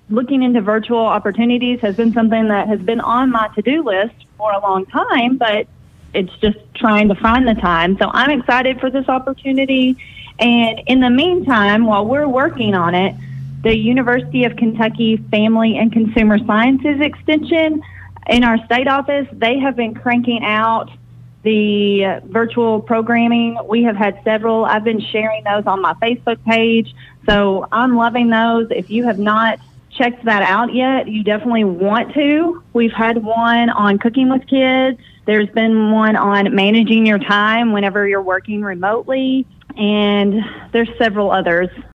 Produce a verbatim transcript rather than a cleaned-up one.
looking into virtual opportunities has been something that has been on my to-do list for a long time, but it's just trying to find the time. So I'm excited for this opportunity. And in the meantime, while we're working on it, the University of Kentucky Family and Consumer Sciences Extension in our state office, they have been cranking out the uh, virtual programming. We have had several. I've been sharing those on my Facebook page. So I'm loving those. If you have not checked that out yet, you definitely want to. We've had one on cooking with kids. There's been one on managing your time whenever you're working remotely. And there's several others.